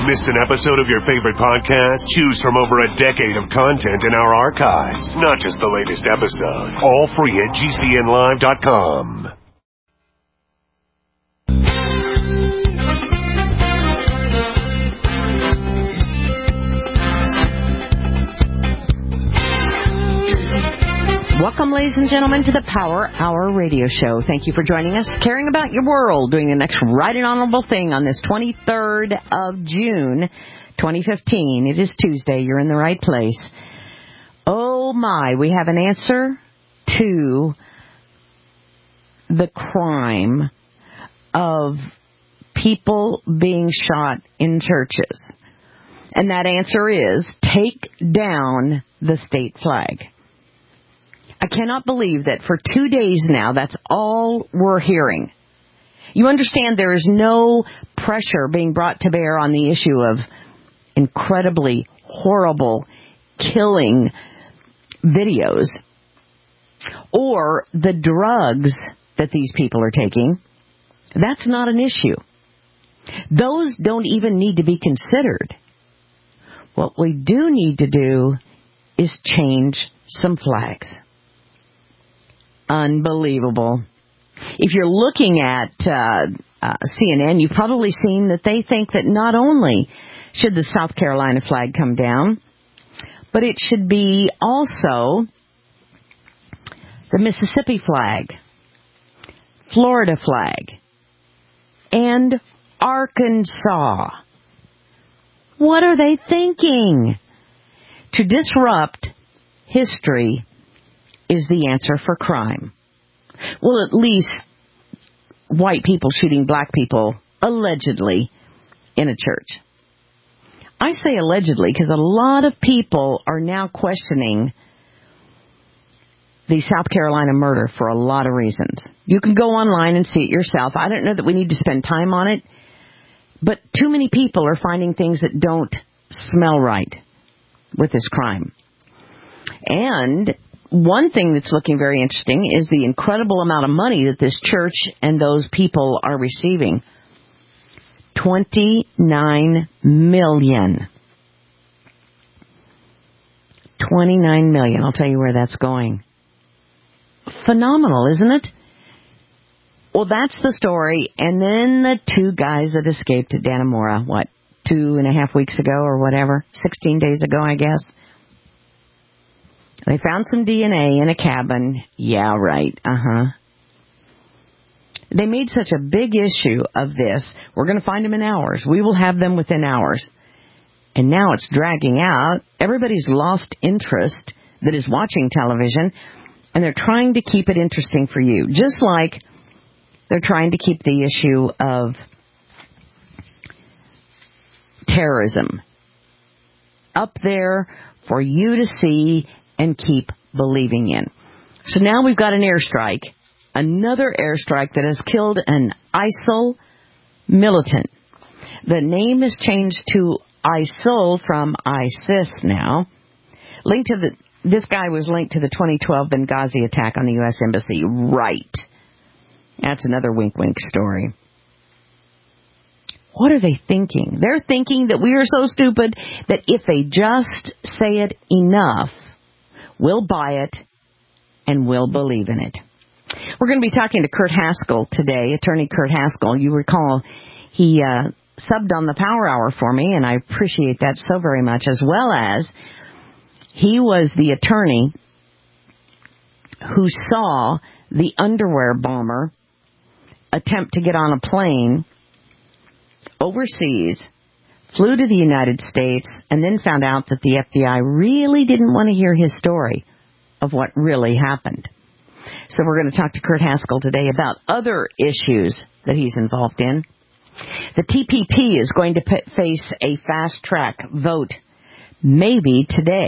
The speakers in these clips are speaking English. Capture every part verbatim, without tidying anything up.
Missed an episode of your favorite podcast? Choose from over a decade of content in our archives, not just the latest episode. All free at G C N live dot com. Welcome, ladies and gentlemen, to the Power Hour Radio Show. Thank you for joining us, caring about your world, doing the next right and honorable thing on this twenty-third of June, twenty fifteen. It is Tuesday. You're in the right place. Oh, my. We have an answer to the crime of people being shot in churches. And that answer is take down the state flag. I cannot believe that for two days now, that's all we're hearing. You understand there is no pressure being brought to bear on the issue of incredibly horrible killing videos or the drugs that these people are taking. That's not an issue. Those don't even need to be considered. What we do need to do is change some flags. Unbelievable. If you're looking at uh, uh, C N N, you've probably seen that they think that not only should the South Carolina flag come down, but it should be also the Mississippi flag, Florida flag, and Arkansas. What are they thinking? To disrupt history is the answer for crime. Well, at least white people shooting black people, allegedly, in a church. I say allegedly because a lot of people are now questioning the South Carolina murder for a lot of reasons. You can go online and see it yourself. I don't know that we need to spend time on it, but too many people are finding things that don't smell right with this crime. And one thing that's looking very interesting is the incredible amount of money that this church and those people are receiving. twenty-nine million dollars. twenty-nine million dollars. I'll tell you where that's going. Phenomenal, isn't it? Well, that's the story. And then the two guys that escaped at Dannemora, what, two and a half weeks ago or whatever, sixteen days ago, I guess. They found some D N A in a cabin. Yeah, right. Uh-huh. They made such a big issue of this. We're going to find them in hours. We will have them within hours. And now it's dragging out. Everybody's lost interest that is watching television, and they're trying to keep it interesting for you. Just like they're trying to keep the issue of terrorism up there for you to see and keep believing in. So now we've got an airstrike, another airstrike that has killed an ISIL militant. The name has changed to ISIL from ISIS now. Linked to the, this guy was linked to the twenty twelve Benghazi attack on the U S Embassy. Right. That's another wink-wink story. What are they thinking? They're thinking that we are so stupid that if they just say it enough, we'll buy it, and we'll believe in it. We're going to be talking to Kurt Haskell today, attorney Kurt Haskell. You recall he uh, subbed on the Power Hour for me, and I appreciate that so very much, as well as he was the attorney who saw the underwear bomber attempt to get on a plane overseas, flew to the United States, and then found out that the F B I really didn't want to hear his story of what really happened. So we're going to talk to Kurt Haskell today about other issues that he's involved in. The T P P is going to p- face a fast-track vote, maybe today.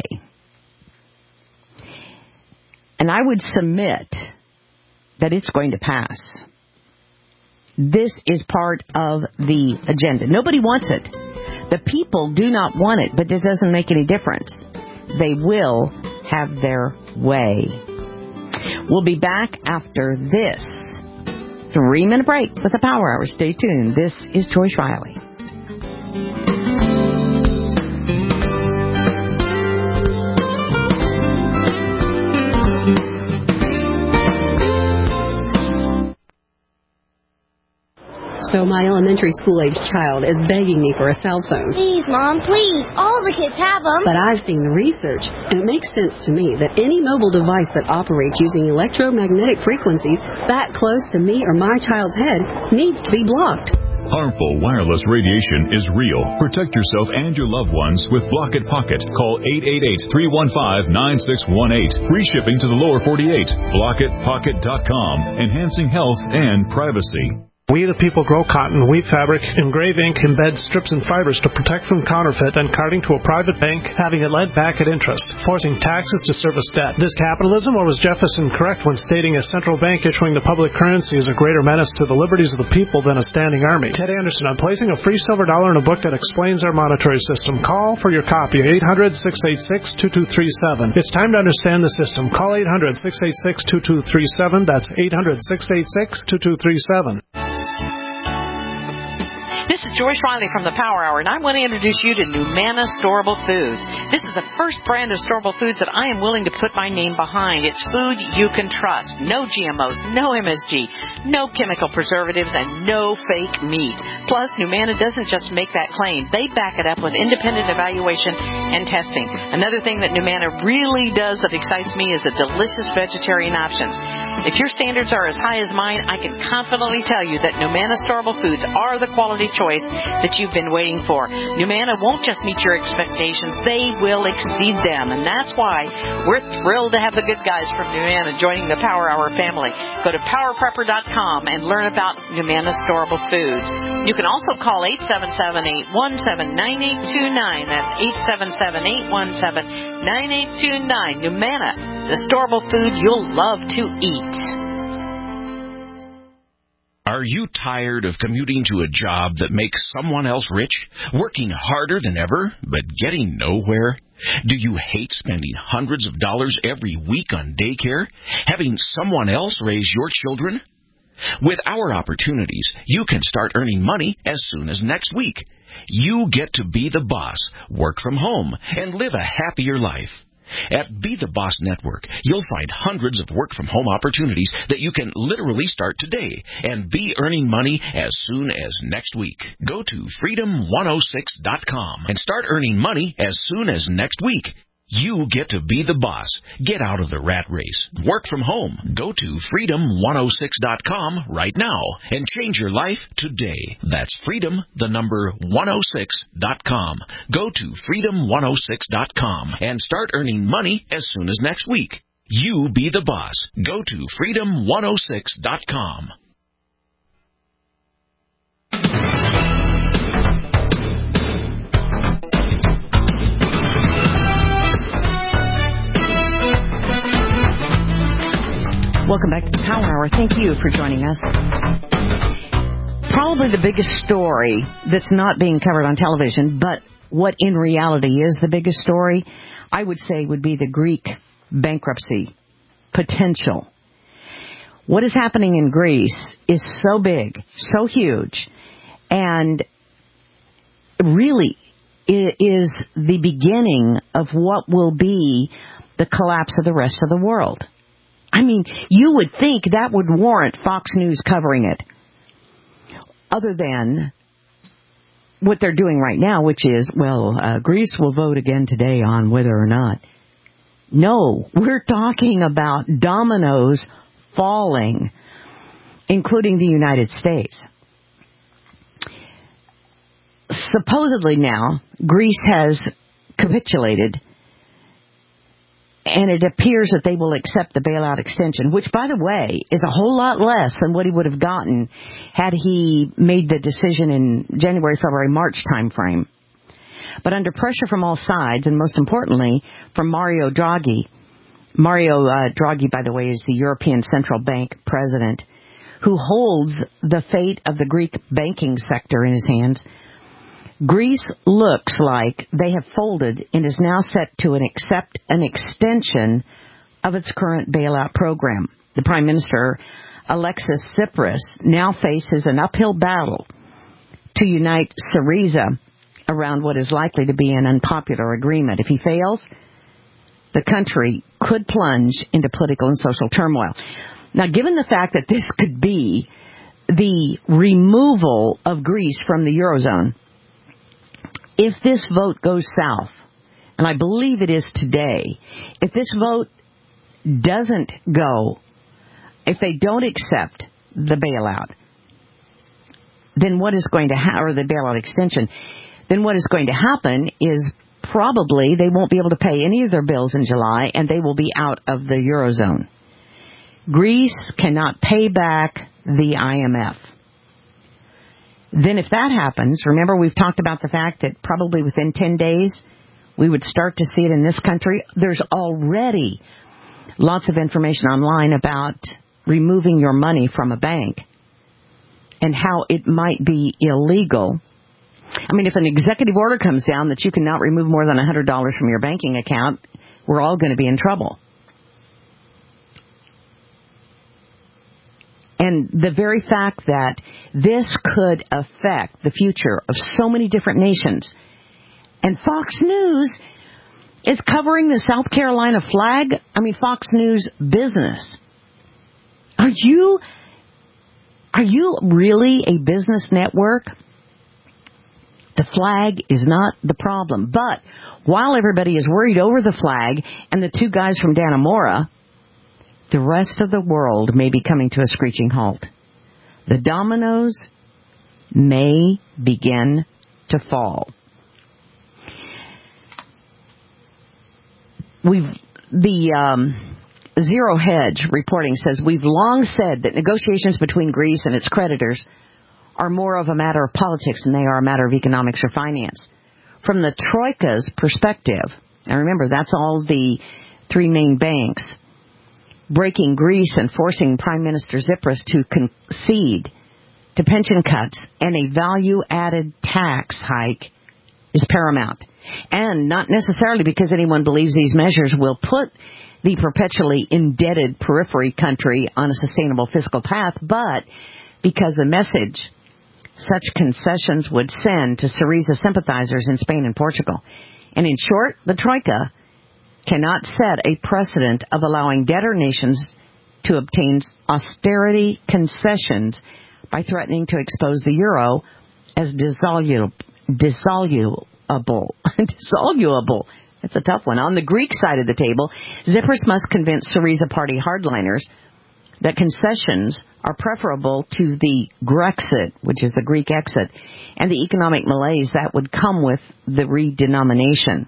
And I would submit that it's going to pass. This is part of the agenda. Nobody wants it. The people do not want it, but it doesn't make any difference. They will have their way. We'll be back after this three-minute break with the Power Hour. Stay tuned. This is Joyce Riley. So my elementary school-age child is begging me for a cell phone. Please, Mom, please. All the kids have them. But I've seen the research, and it makes sense to me that any mobile device that operates using electromagnetic frequencies that close to me or my child's head needs to be blocked. Harmful wireless radiation is real. Protect yourself and your loved ones with Block It Pocket. Call eight eight eight, three one five, nine six one eight. Free shipping to the lower forty-eight. block it pocket dot com. Enhancing health and privacy. We the people grow cotton, weave fabric, engrave ink, embed strips and fibers to protect from counterfeit, then carting to a private bank, having it lent back at interest, forcing taxes to service debt. This capitalism, or was Jefferson correct when stating a central bank issuing the public currency is a greater menace to the liberties of the people than a standing army? Ted Anderson, I'm placing a free silver dollar in a book that explains our monetary system. Call for your copy, eight hundred, six eight six, two two three seven. It's time to understand the system. Call eight hundred, six eight six, two two three seven. That's eight hundred, six eight six, two two three seven. This is Joyce Riley from the Power Hour, and I want to introduce you to Numana Storable Foods. This is the first brand of storable foods that I am willing to put my name behind. It's food you can trust. No G M Os, no M S G, no chemical preservatives, and no fake meat. Plus, Numana doesn't just make that claim. They back it up with independent evaluation and testing. Another thing that Numana really does that excites me is the delicious vegetarian options. If your standards are as high as mine, I can confidently tell you that Numana Storable Foods are the quality choice that you've been waiting for. Numana won't just meet your expectations, they will exceed them. And that's why we're thrilled to have the good guys from Numana joining the Power Hour family. Go to power prepper dot com and learn about Numana Storable Foods. You can also call eight seven seven, eight one seven, nine eight two nine. That's eight seven seven, eight one seven, nine eight two nine. Numana, the storable food you'll love to eat. Are you tired of commuting to a job that makes someone else rich, working harder than ever, but getting nowhere? Do you hate spending hundreds of dollars every week on daycare, having someone else raise your children? With our opportunities, you can start earning money as soon as next week. You get to be the boss, work from home, and live a happier life. At Be the Boss Network, you'll find hundreds of work-from-home opportunities that you can literally start today and be earning money as soon as next week. Go to freedom one oh six dot com and start earning money as soon as next week. You get to be the boss. Get out of the rat race. Work from home. Go to freedom one oh six dot com right now and change your life today. That's freedom, the number one oh six dot com. Go to freedom one oh six dot com and start earning money as soon as next week. You be the boss. Go to freedom one oh six dot com. Welcome back to the Power Hour. Thank you for joining us. Probably the biggest story that's not being covered on television, but what in reality is the biggest story, I would say would be the Greek bankruptcy potential. What is happening in Greece is so big, so huge, and really it is the beginning of what will be the collapse of the rest of the world. I mean, you would think that would warrant Fox News covering it, other than what they're doing right now, which is, well, uh, Greece will vote again today on whether or not. No, we're talking about dominoes falling, including the United States. Supposedly now, Greece has capitulated, and it appears that they will accept the bailout extension, which, by the way, is a whole lot less than what he would have gotten had he made the decision in January, February, March timeframe. But under pressure from all sides, and most importantly, from Mario Draghi. Mario uh, Draghi, by the way, is the European Central Bank president, who holds the fate of the Greek banking sector in his hands. Greece looks like they have folded and is now set to an accept an extension of its current bailout program. The Prime Minister, Alexis Tsipras, now faces an uphill battle to unite Syriza around what is likely to be an unpopular agreement. If he fails, the country could plunge into political and social turmoil. Now, given the fact that this could be the removal of Greece from the Eurozone, if this vote goes south, and I believe it is today, if this vote doesn't go, if they don't accept the bailout, then what is going to happen, or the bailout extension, then what is going to happen is probably they won't be able to pay any of their bills in July, and they will be out of the Eurozone. Greece cannot pay back the I M F. Then if that happens, remember we've talked about the fact that probably within ten days we would start to see it in this country. There's already lots of information online about removing your money from a bank and how it might be illegal. I mean, if an executive order comes down that you cannot remove more than one hundred dollars from your banking account, we're all going to be in trouble. And the very fact that this could affect the future of so many different nations, and Fox News is covering the South Carolina flag. I mean, Fox News business. Are you, are you really a business network? The flag is not the problem. But while everybody is worried over the flag and the two guys from Dannemora, the rest of the world may be coming to a screeching halt. The dominoes may begin to fall. We've the um, Zero Hedge reporting says we've long said that negotiations between Greece and its creditors are more of a matter of politics than they are a matter of economics or finance. From the Troika's perspective, and remember that's all the three main banks, breaking Greece and forcing Prime Minister Tsipras to concede to pension cuts and a value-added tax hike is paramount. And not necessarily because anyone believes these measures will put the perpetually indebted periphery country on a sustainable fiscal path, but because the message such concessions would send to Syriza sympathizers in Spain and Portugal. And in short, the Troika cannot set a precedent of allowing debtor nations to obtain austerity concessions by threatening to expose the euro as dissoluble. dissoluble. dissoluble. That's a tough one. On the Greek side of the table, Tsipras must convince Syriza party hardliners that concessions are preferable to the Grexit, which is the Greek exit, and the economic malaise that would come with the redenomination.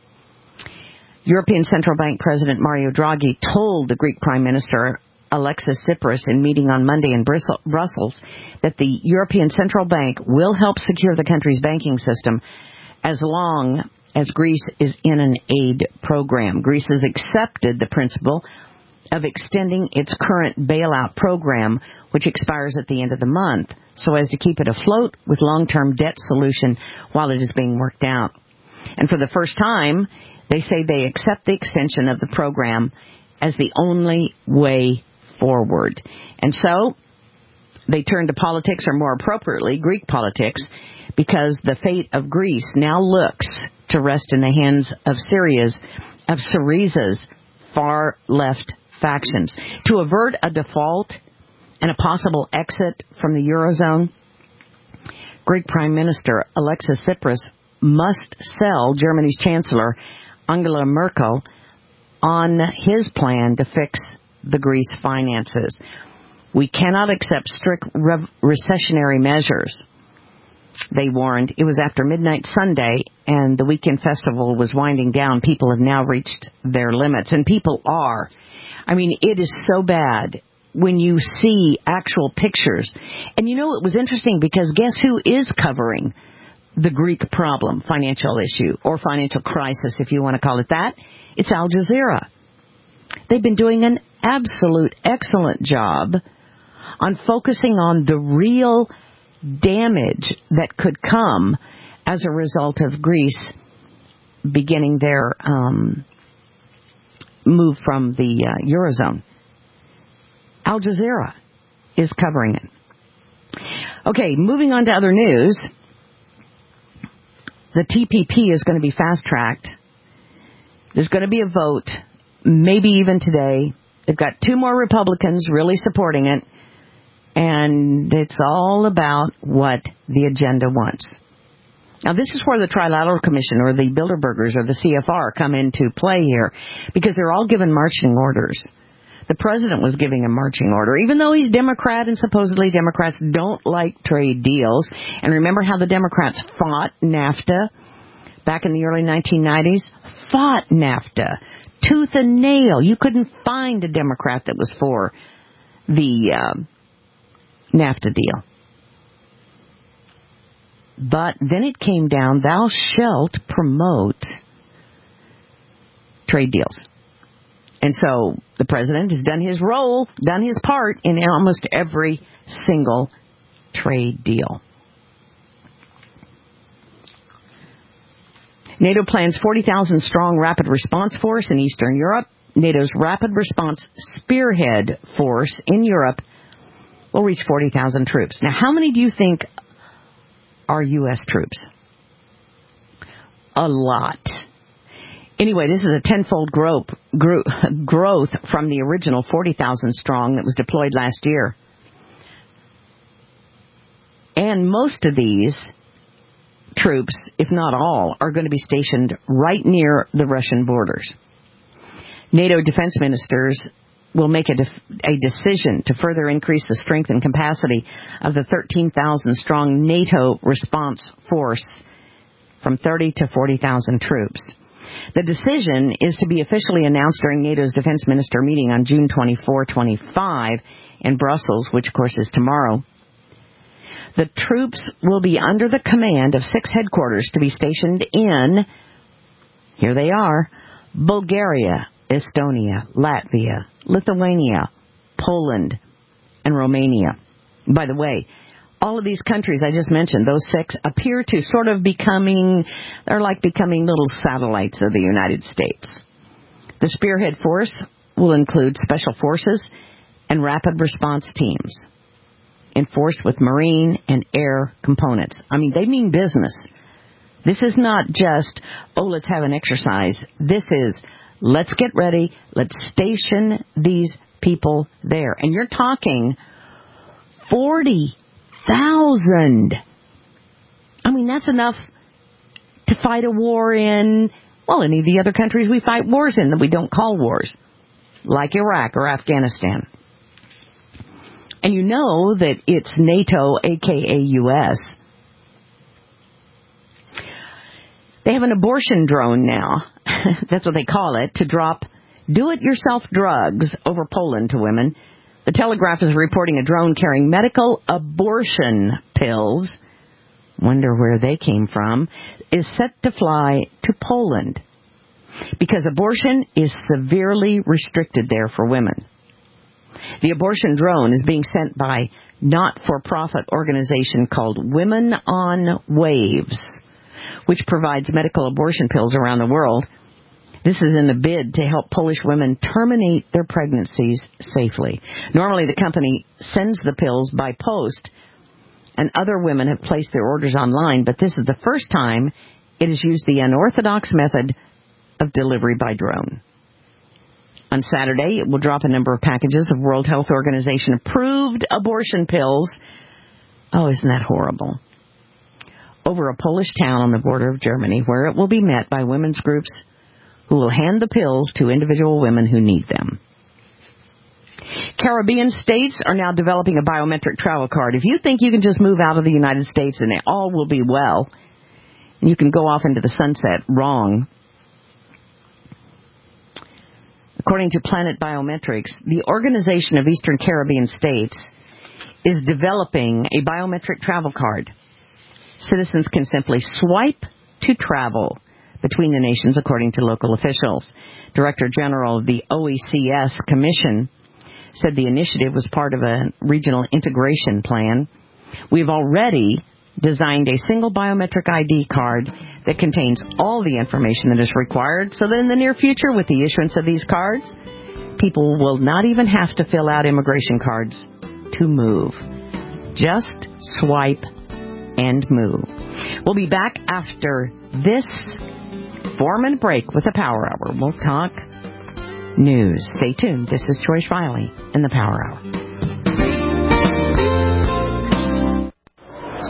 European Central Bank President Mario Draghi told the Greek Prime Minister Alexis Tsipras in meeting on Monday in Brussels that the European Central Bank will help secure the country's banking system as long as Greece is in an aid program. Greece has accepted the principle of extending its current bailout program, which expires at the end of the month, so as to keep it afloat with long-term debt solution while it is being worked out. And for the first time, they say they accept the extension of the program as the only way forward. And so they turn to politics, or more appropriately, Greek politics, because the fate of Greece now looks to rest in the hands of Syria's, of Syriza's far-left factions. To avert a default and a possible exit from the Eurozone, Greek Prime Minister Alexis Tsipras must sell Germany's Chancellor Angela Merkel on his plan to fix the Greece finances. We cannot accept strict re- recessionary measures, they warned. It was after midnight Sunday, and the weekend festival was winding down. People have now reached their limits, and people are. I mean, it is so bad when you see actual pictures. And you know, it was interesting because guess who is covering the Greek problem, financial issue, or financial crisis, if you want to call it that? It's Al Jazeera. They've been doing an absolute excellent job on focusing on the real damage that could come as a result of Greece beginning their um, move from the uh, Eurozone. Al Jazeera is covering it. Okay, moving on to other news. The T P P is going to be fast-tracked. There's going to be a vote, maybe even today. They've got two more Republicans really supporting it. And it's all about what the agenda wants. Now, this is where the Trilateral Commission or the Bilderbergers or the C F R come into play here, because they're all given marching orders. The president was giving a marching order, even though he's Democrat and supposedly Democrats don't like trade deals. And remember how the Democrats fought NAFTA back in the early nineteen nineties? Fought NAFTA. Tooth and nail. You couldn't find a Democrat that was for the uh, NAFTA deal. But then it came down, thou shalt promote trade deals. And so the president has done his role, done his part in almost every single trade deal. NATO plans forty thousand strong rapid response force in Eastern Europe. NATO's rapid response spearhead force in Europe will reach forty thousand troops. Now, how many do you think are U S troops? A lot. Anyway, this is a tenfold growth, growth from the original forty thousand strong that was deployed last year. And most of these troops, if not all, are going to be stationed right near the Russian borders. NATO defense ministers will make a, def- a decision to further increase the strength and capacity of the thirteen thousand strong NATO response force from thirty to forty thousand troops. The decision is to be officially announced during NATO's defense minister meeting on June twenty-fourth, twenty-five in Brussels, which, of course, is tomorrow. The troops will be under the command of six headquarters to be stationed in, here they are, Bulgaria, Estonia, Latvia, Lithuania, Poland, and Romania. By the way, all of these countries I just mentioned, those six, appear to sort of becoming, they're like becoming little satellites of the United States. The spearhead force will include special forces and rapid response teams, enforced with marine and air components. I mean, they mean business. This is not just, oh, let's have an exercise. This is, let's get ready, let's station these people there. And you're talking forty thousand. I mean, that's enough to fight a war in, well, any of the other countries we fight wars in that we don't call wars, like Iraq or Afghanistan. And you know that it's NATO, a k a. U S They have an abortion drone now. That's what they call it, to drop do-it-yourself drugs over Poland to women. The Telegraph is reporting a drone carrying medical abortion pills, wonder where they came from, is set to fly to Poland because abortion is severely restricted there for women. The abortion drone is being sent by not-for-profit organization called Women on Waves, which provides medical abortion pills around the world. This is in a bid to help Polish women terminate their pregnancies safely. Normally, the company sends the pills by post, and other women have placed their orders online, but this is the first time it has used the unorthodox method of delivery by drone. On Saturday, it will drop a number of packages of World Health Organization approved abortion pills. Oh, isn't that horrible? Over a Polish town on the border of Germany, where it will be met by women's groups who will hand the pills to individual women who need them. Caribbean states are now developing a biometric travel card. If you think you can just move out of the United States and all will be well, and you can go off into the sunset, wrong. According to Planet Biometrics, the Organization of Eastern Caribbean States is developing a biometric travel card. Citizens can simply swipe to travel between the nations, according to local officials. Director General of the O E C S Commission said the initiative was part of a regional integration plan. We've already designed a single biometric I D card that contains all the information that is required, so that in the near future, with the issuance of these cards, people will not even have to fill out immigration cards to move. Just swipe and move. We'll be back after this four-minute break with the Power Hour. We'll talk news. Stay tuned. This is Joyce Riley in the Power Hour.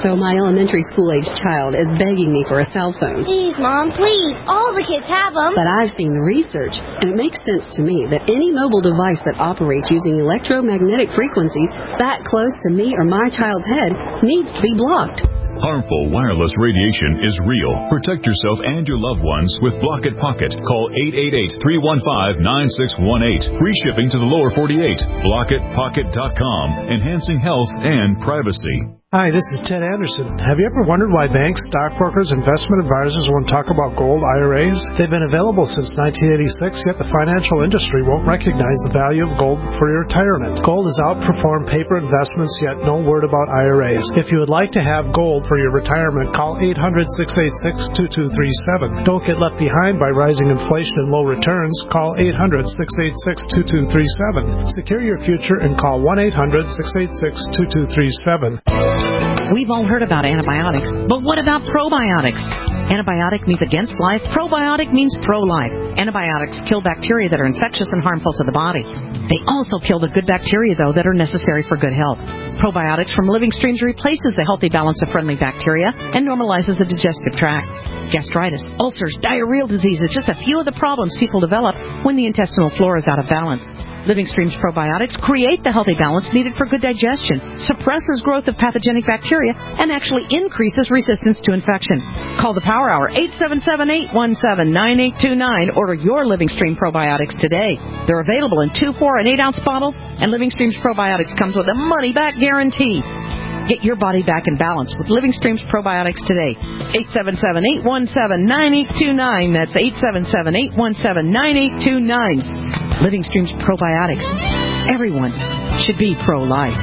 So my elementary school-age child is begging me for a cell phone. Please, Mom, please. All the kids have them. But I've seen the research, and it makes sense to me that any mobile device that operates using electromagnetic frequencies that close to me or my child's head needs to be blocked. Harmful wireless radiation is real. Protect yourself and your loved ones with Block It Pocket. Call eight eight eight, three one five, nine six one eight. Free shipping to the lower forty-eight. block it pocket dot com. Enhancing health and privacy. Hi, this is Ted Anderson. Have you ever wondered why banks, stockbrokers, investment advisors won't talk about gold I R As? They've been available since nineteen eighty-six, yet the financial industry won't recognize the value of gold for your retirement. Gold has outperformed paper investments, yet no word about I R As. If you would like to have gold for your retirement, call eight hundred, six eight six, two two three seven. Don't get left behind by rising inflation and low returns. Call eight hundred, six eight six, two two three seven. Secure your future and call one eight hundred, six eight six, two two three seven. We've all heard about antibiotics, but what about probiotics? Antibiotic means against life. Probiotic means pro-life. Antibiotics kill bacteria that are infectious and harmful to the body. They also kill the good bacteria, though, that are necessary for good health. Probiotics from Living Streams replaces the healthy balance of friendly bacteria and normalizes the digestive tract. Gastritis, ulcers, diarrheal diseases, just a few of the problems people develop when the intestinal flora is out of balance. Living Streams probiotics create the healthy balance needed for good digestion, suppresses growth of pathogenic bacteria, and actually increases resistance to infection. Call the Power Hour, eight seven seven, eight one seven, nine eight two nine. Order your Living Stream probiotics today. They're available in two, four, and eight ounce bottles, and Living Streams probiotics comes with a money-back guarantee. Get your body back in balance with Living Streams probiotics today. eight seven seven, eight one seven, nine eight two nine. That's eight seven seven, eight one seven, nine eight two nine. Living Streams probiotics. Everyone should be pro-life.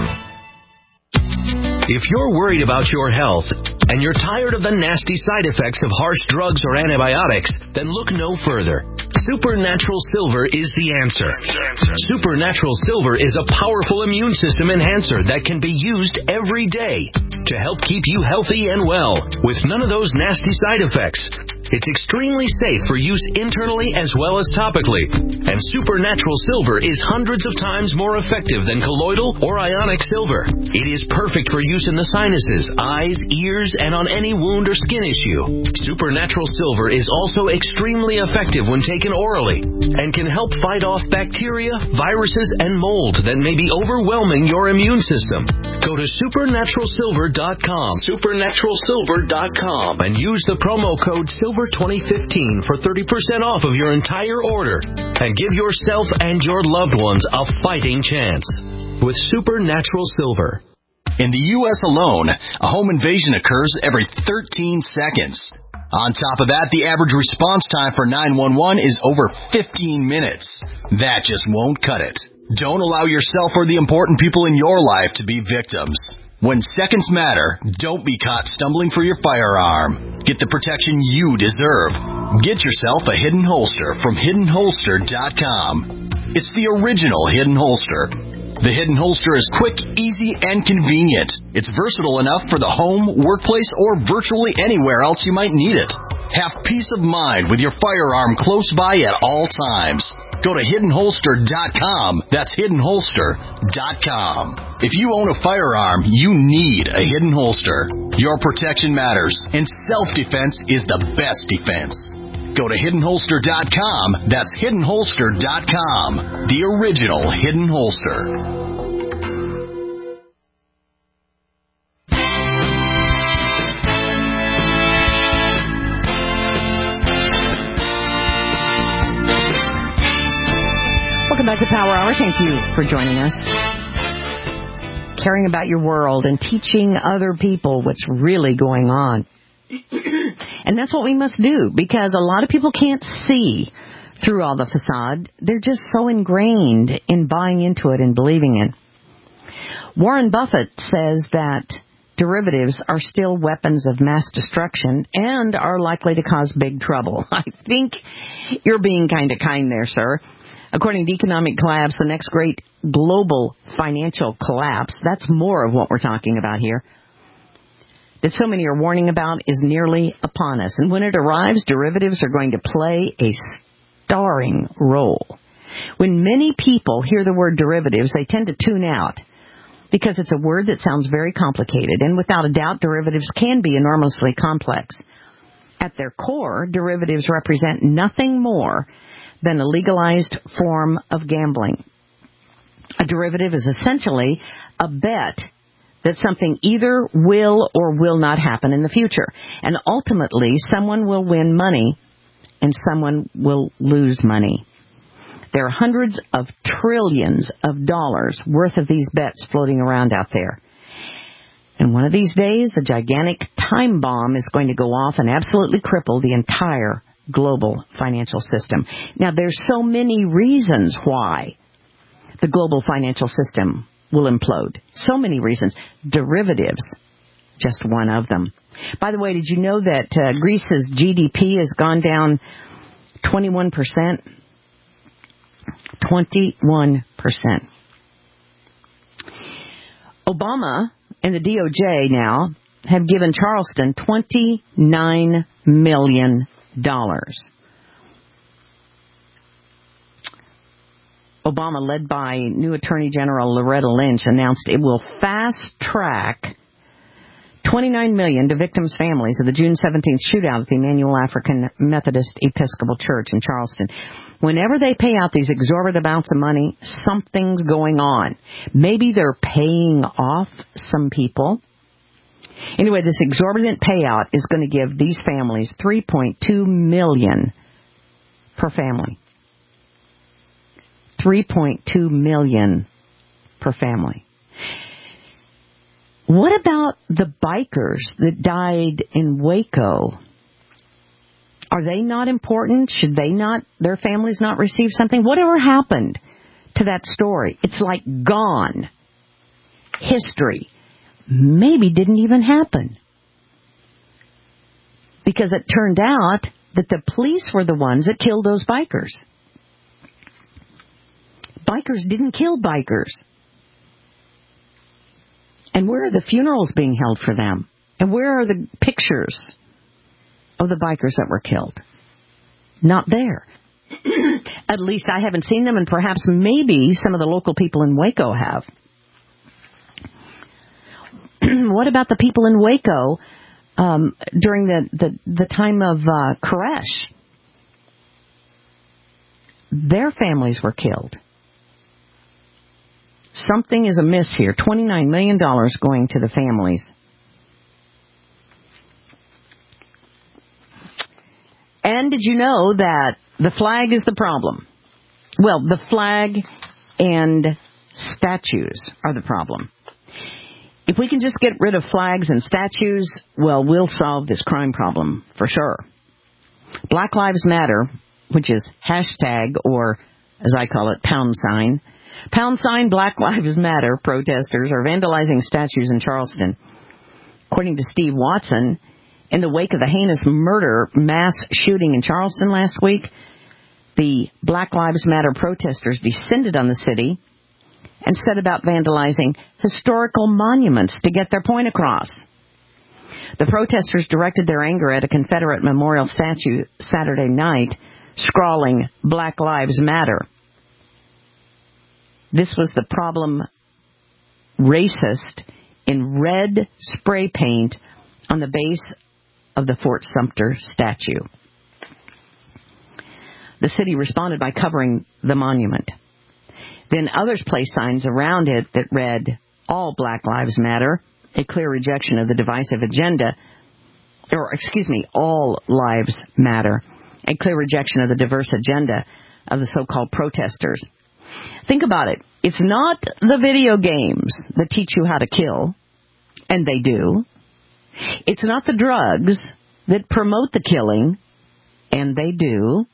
If you're worried about your health and you're tired of the nasty side effects of harsh drugs or antibiotics, then look no further. Supernatural Silver is the answer. Supernatural Silver is a powerful immune system enhancer that can be used every day to help keep you healthy and well with none of those nasty side effects. It's extremely safe for use internally as well as topically. And Supernatural Silver is hundreds of times more effective than colloidal or ionic silver. It is perfect for use in the sinuses, eyes, ears, and on any wound or skin issue. Supernatural Silver is also extremely effective when taken orally and can help fight off bacteria, viruses, and mold that may be overwhelming your immune system. Go to supernatural silver dot com, supernatural silver dot com, and use the promo code silver twenty fifteen for thirty percent off of your entire order and give yourself and your loved ones a fighting chance with Supernatural Silver. In the U S alone, a home invasion occurs every thirteen seconds. On top of that, the average response time for nine one one is over fifteen minutes. That just won't cut it. Don't allow yourself or the important people in your life to be victims. When seconds matter, don't be caught stumbling for your firearm. Get the protection you deserve. Get yourself a Hidden Holster from hidden holster dot com. It's the original Hidden Holster. The Hidden Holster is quick, easy, and convenient. It's versatile enough for the home, workplace, or virtually anywhere else you might need it. Have peace of mind with your firearm close by at all times. Go to hidden holster dot com. That's hidden holster dot com. If you own a firearm, you need a Hidden Holster. Your protection matters, and self-defense is the best defense. Go to hidden holster dot com. That's hidden holster dot com. The original Hidden Holster. Welcome back to Power Hour. Thank you for joining us. Caring about your world and teaching other people what's really going on. And that's what we must do, because a lot of people can't see through all the facade. They're just so ingrained in buying into it and believing it. Warren Buffett says that derivatives are still weapons of mass destruction and are likely to cause big trouble. I think you're being kind of kind there, sir. According to Economic Collapse, the next great global financial collapse, that's more of what we're talking about here, that so many are warning about, is nearly upon us. And when it arrives, derivatives are going to play a starring role. When many people hear the word derivatives, they tend to tune out, because it's a word that sounds very complicated, and without a doubt, derivatives can be enormously complex. At their core, derivatives represent nothing more than a legalized form of gambling. A derivative is essentially a bet that something either will or will not happen in the future. And ultimately, someone will win money and someone will lose money. There are hundreds of trillions of dollars worth of these bets floating around out there. And one of these days, the gigantic time bomb is going to go off and absolutely cripple the entire global financial system. Now, there's so many reasons why the global financial system will implode. So many reasons. Derivatives, just one of them. By the way, did you know that uh, Greece's G D P has gone down twenty-one percent? twenty-one percent. Obama and the D O J now have given Charleston twenty-nine million dollars. Obama, led by new Attorney General Loretta Lynch, announced it will fast-track twenty-nine million dollars to victims' families of the June seventeenth shootout at the Emmanuel African Methodist Episcopal Church in Charleston. Whenever they pay out these exorbitant amounts of money, something's going on. Maybe they're paying off some people. Anyway, this exorbitant payout is going to give these families three point two million dollars per family. three point two million dollars per family. What about the bikers that died in Waco? Are they not important? Should they not, their families not receive something? Whatever happened to that story? It's like gone. History. Maybe didn't even happen. Because it turned out that the police were the ones that killed those bikers. Bikers didn't kill bikers. And where are the funerals being held for them? And where are the pictures of the bikers that were killed? Not there. At least I haven't seen them, and perhaps maybe some of the local people in Waco have. What about the people in Waco um, during the, the, the time of uh, Koresh? Their families were killed. Something is amiss here. twenty-nine million dollars going to the families. And did you know that the flag is the problem? Well, the flag and statues are the problem. If we can just get rid of flags and statues, well, we'll solve this crime problem for sure. Black Lives Matter, which is hashtag, or as I call it, pound sign, Pound sign Black Lives Matter protesters are vandalizing statues in Charleston. According to Steve Watson, in the wake of the heinous murder mass shooting in Charleston last week, the Black Lives Matter protesters descended on the city and set about vandalizing historical monuments to get their point across. The protesters directed their anger at a Confederate memorial statue Saturday night, scrawling, "Black Lives Matter." This was the problem, racist, in red spray paint on the base of the Fort Sumter statue. The city responded by covering the monument. Then others placed signs around it that read, "All Black Lives Matter," a clear rejection of the divisive agenda, or excuse me, "All Lives Matter," a clear rejection of the diverse agenda of the so-called protesters. Think about it. It's not the video games that teach you how to kill, and they do. It's not the drugs that promote the killing, and they do.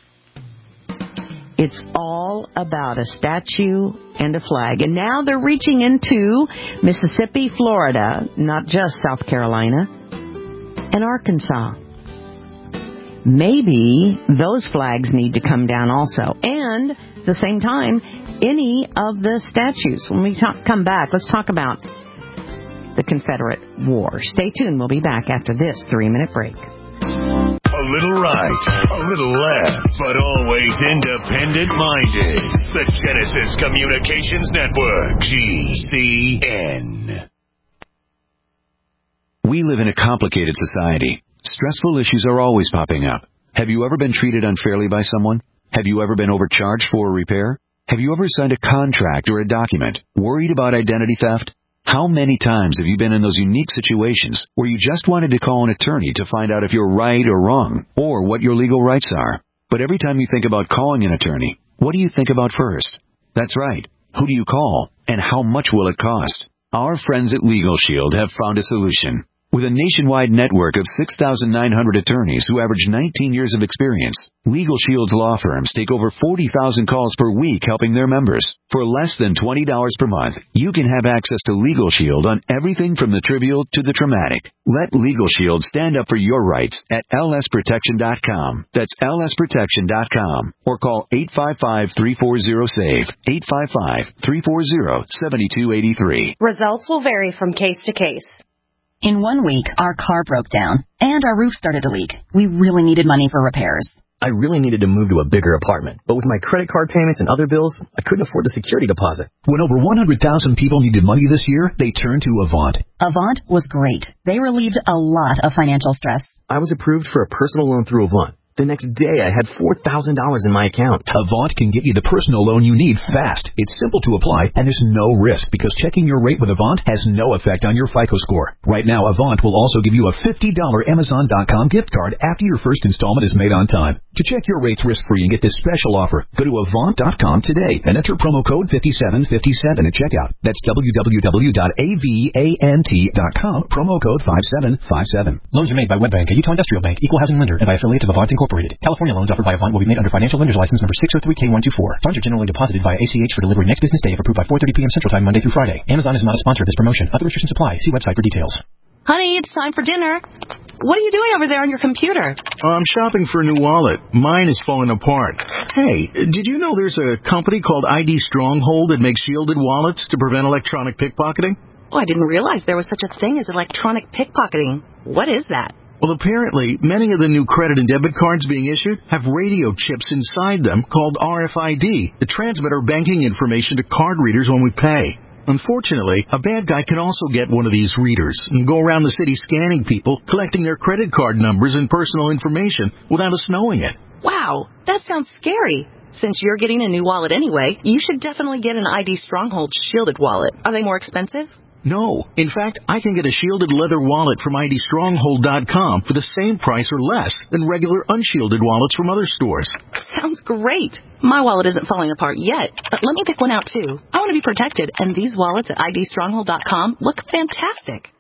It's all about a statue and a flag. And now they're reaching into Mississippi, Florida, not just South Carolina, and Arkansas. Maybe those flags need to come down also. And at the same time, any of the statues. When we talk, come back, let's talk about the Confederate War. Stay tuned. We'll be back after this three-minute break. A little ride right, a little left, but always independent-minded. The Genesis Communications Network, G C N. We live in a complicated society. Stressful issues are always popping up. Have you ever been treated unfairly by someone? Have you ever been overcharged for a repair? Have you ever signed a contract or a document worried about identity theft? How many times have you been in those unique situations where you just wanted to call an attorney to find out if you're right or wrong, or what your legal rights are? But every time you think about calling an attorney, what do you think about first? That's right. Who do you call, and how much will it cost? Our friends at Legal Shield have found a solution. With a nationwide network of six thousand nine hundred attorneys who average nineteen years of experience, Legal Shield's law firms take over forty thousand calls per week helping their members. For less than twenty dollars per month, you can have access to Legal Shield on everything from the trivial to the traumatic. Let Legal Shield stand up for your rights at L S protection dot com. That's L S protection dot com. Or call eight five five, three four zero, S A V E, eight five five, three four zero, seven two eight three. Results will vary from case to case. In one week, our car broke down, and our roof started to leak. We really needed money for repairs. I really needed to move to a bigger apartment, but with my credit card payments and other bills, I couldn't afford the security deposit. When over one hundred thousand people needed money this year, they turned to Avant. Avant was great. They relieved a lot of financial stress. I was approved for a personal loan through Avant. The next day, I had four thousand dollars in my account. Avant can get you the personal loan you need fast. It's simple to apply, and there's no risk because checking your rate with Avant has no effect on your FICO score. Right now, Avant will also give you a fifty dollars Amazon dot com gift card after your first installment is made on time. To check your rates risk-free and get this special offer, go to Avant dot com today and enter promo code fifty-seven fifty-seven at checkout. That's w w w dot avant dot com, promo code five seven five seven. Loans are made by WebBank, a Utah Industrial Bank, equal housing lender, and by affiliates of Avant Incorporated. California loans offered by Avant will be made under financial lender's license number six oh three K one two four. Funds are generally deposited via A C H for delivery next business day if approved by four thirty p.m. Central Time, Monday through Friday. Amazon is not a sponsor of this promotion. Other restrictions apply. See website for details. Honey, it's time for dinner. What are you doing over there on your computer? I'm shopping for a new wallet. Mine is falling apart. Hey, did you know there's a company called I D Stronghold that makes shielded wallets to prevent electronic pickpocketing? Oh, I didn't realize there was such a thing as electronic pickpocketing. What is that? Well, apparently, many of the new credit and debit cards being issued have radio chips inside them called R F I D that transmit our banking information to card readers when we pay. Unfortunately, a bad guy can also get one of these readers and go around the city scanning people, collecting their credit card numbers and personal information without us knowing it. Wow, that sounds scary. Since you're getting a new wallet anyway, you should definitely get an I D Stronghold shielded wallet. Are they more expensive? No. In fact, I can get a shielded leather wallet from I D stronghold dot com for the same price or less than regular unshielded wallets from other stores. Sounds great. My wallet isn't falling apart yet, but let me pick one out too. I want to be protected, and these wallets at I D stronghold dot com look fantastic.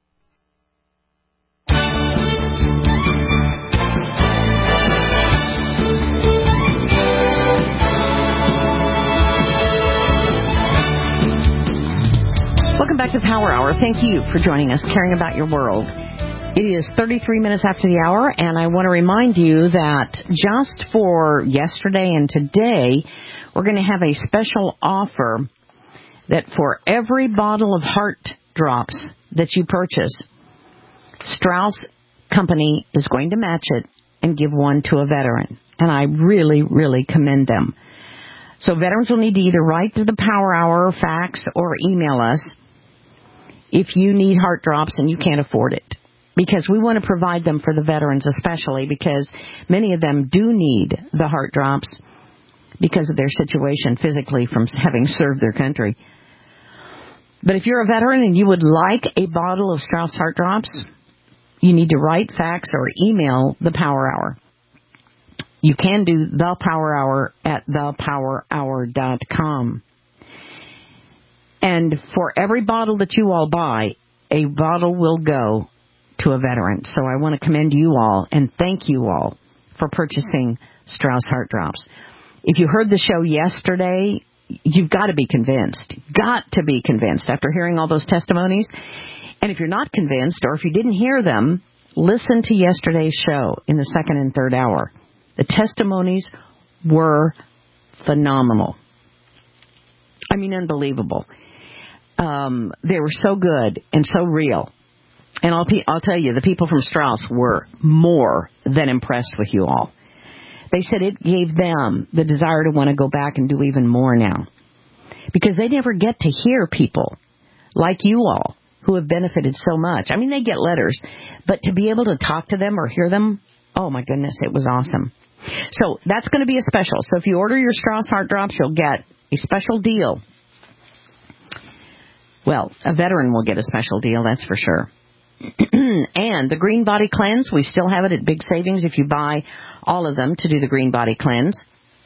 Welcome back to Power Hour. Thank you for joining us, caring about your world. It is thirty-three minutes after the hour, and I want to remind you that just for yesterday and today, we're going to have a special offer that for every bottle of Heart Drops that you purchase, Strauss Company is going to match it and give one to a veteran. And I really, really commend them. So veterans will need to either write to the Power Hour, fax, or email us if you need Heart Drops and you can't afford it. Because we want to provide them for the veterans especially, because many of them do need the Heart Drops because of their situation physically from having served their country. But if you're a veteran and you would like a bottle of Strauss Heart Drops, you need to write, fax, or email the Power Hour. You can do the Power Hour at the power hour dot com. And for every bottle that you all buy, a bottle will go to a veteran. So I want to commend you all and thank you all for purchasing Strauss Heart Drops. If you heard the show yesterday, you've got to be convinced. Got to be convinced after hearing all those testimonies. And if you're not convinced, or if you didn't hear them, listen to yesterday's show in the second and third hour. The testimonies were phenomenal. I mean, unbelievable. Um, they were so good and so real. And I'll, I'll tell you, the people from Strauss were more than impressed with you all. They said it gave them the desire to want to go back and do even more now. Because they never get to hear people like you all who have benefited so much. I mean, they get letters, but to be able to talk to them or hear them, oh my goodness, it was awesome. So that's going to be a special. So if you order your Strauss Heart Drops, you'll get a special deal. Well, a veteran will get a special deal, that's for sure. And the Green Body Cleanse, we still have it at big savings if you buy all of them to do the Green Body Cleanse.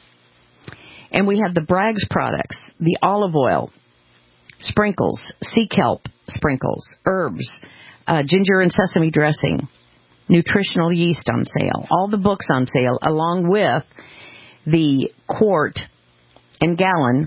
And we have the Bragg's products, the olive oil, sprinkles, sea kelp sprinkles, herbs, uh, ginger and sesame dressing, nutritional yeast on sale, all the books on sale, along with the quart and gallon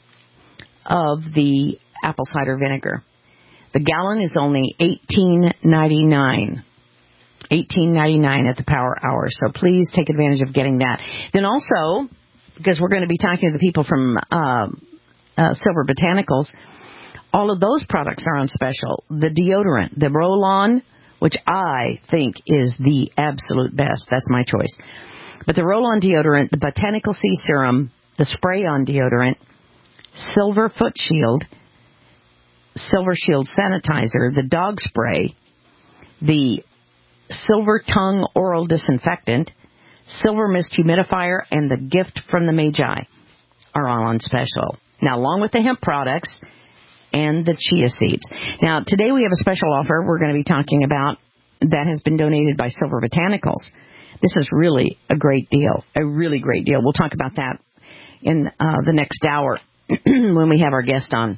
of the apple cider vinegar. The gallon is only eighteen ninety-nine. eighteen ninety-nine at the Power Hour. So please take advantage of getting that. Then also, because we're going to be talking to the people from uh, uh, Silver Botanicals, all of those products are on special. The deodorant, the Roll-On, which I think is the absolute best. That's my choice. But the Roll-On deodorant, the Botanical Sea Serum, the Spray-On deodorant, Silver Foot Shield, Silver Shield Sanitizer, the Dog Spray, the Silver Tongue Oral Disinfectant, Silver Mist Humidifier, and the Gift from the Magi are all on special. Now, along with the hemp products and the chia seeds. Now, today we have a special offer we're going to be talking about that has been donated by Silver Botanicals. This is really a great deal, a really great deal. We'll talk about that in uh, the next hour when we have our guest on,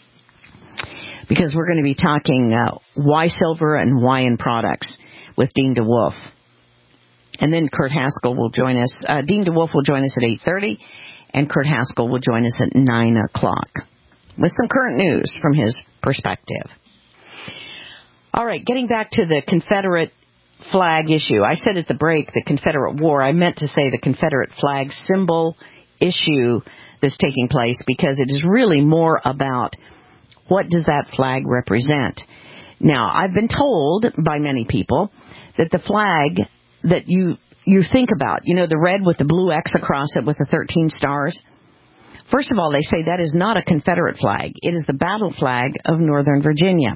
because we're going to be talking uh, why Silver and why in products with Dean DeWolf. And then Kurt Haskell will join us. Uh, Dean DeWolf will join us at eight thirty, and Kurt Haskell will join us at nine o'clock with some current news from his perspective. All right, getting back to the Confederate flag issue. I said at the break the Confederate War. I meant to say the Confederate flag symbol issue that's taking place, because it is really more about what does that flag represent. Now, I've been told by many people that the flag that you you think about, you know, the red with the blue X across it with the thirteen stars, first of all, they say that is not a Confederate flag. It is the battle flag of Northern Virginia.